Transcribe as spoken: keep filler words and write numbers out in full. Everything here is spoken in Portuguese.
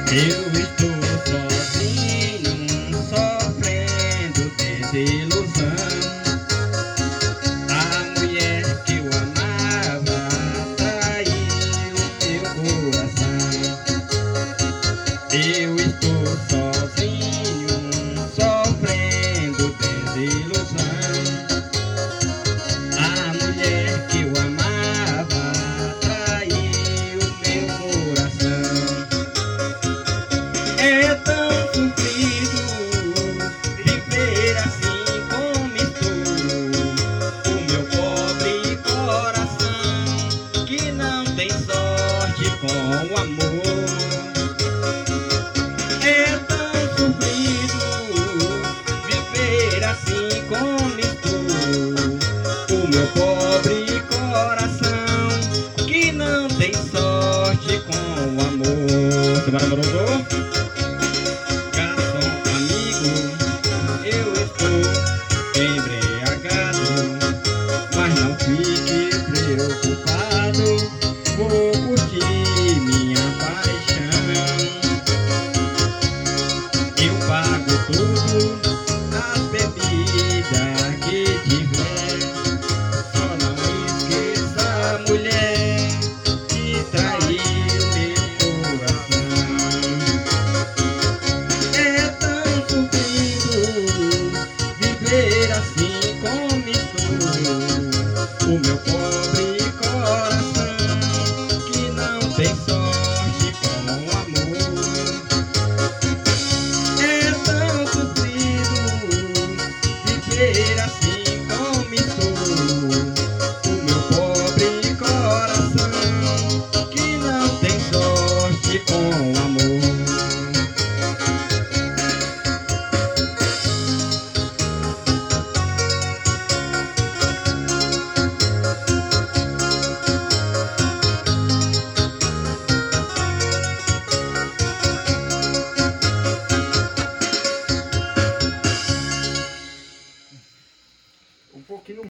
Eu estou sozinho, sofrendo desilusão. A mulher que eu amava traiu meu coração. Eu estou sozinho, sofrendo desilusão. A mulher que eu amava traiu meu coração. É tão sofrido viver assim como estou. O meu pobre coração que não tem sorte com o amor. É tão sofrido viver assim como estou. O meu pobre coração que não tem sorte com o amor. Você vai, namorou?